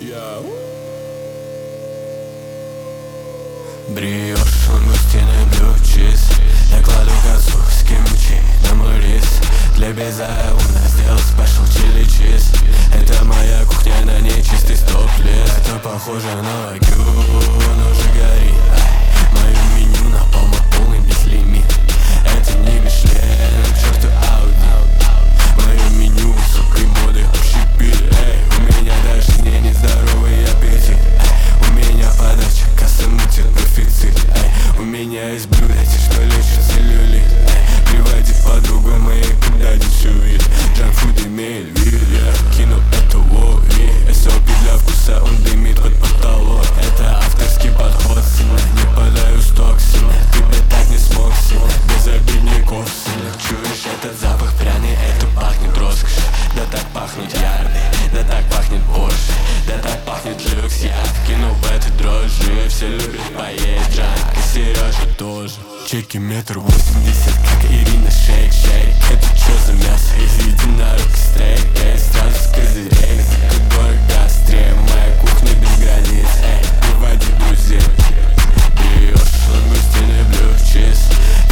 Бриошь, лангустины, блю чиз. Я кладу газу с кимчи на мой рис. Для безумных сделал спешл чили чиз. Это моя кухня, на ней чистый стоп-лист. Это похоже на лагю, он уже горит. Мое меню на полный безлимит. Это не Мишлен, черту Ауди. Мое меню высокой моды общепит. У меня даже не нездоровый аппетит. У меня подача, касса мутит профицит. У меня есть блюда, те, что лечат целлюлит. Приводи подругу моей, когда дешевит. Джанкфуд имеет вид, я кинул это лови. SOP для вкуса, он дымит под потолок. Это авторский подход, сына, не подаю сток, сына. Ты бы так не смог, сына, безобидников, сына. Чуешь этот запах пряный, это пахнет роскошь. Да так пахнет ярды, да так пахнет Порше. Да так пахнет люкс, я вкинул в эти дрожжи. Все любят поесть джанк, и Сережа тоже. Чеки 1,80 м, как Ирина, шейк. Это чё за мясо? Из единорог стейк, сразу с козырей. Как дорого острее, моя кухня без границ. Приводи друзей. Бриошь, лангустины, блю чиз.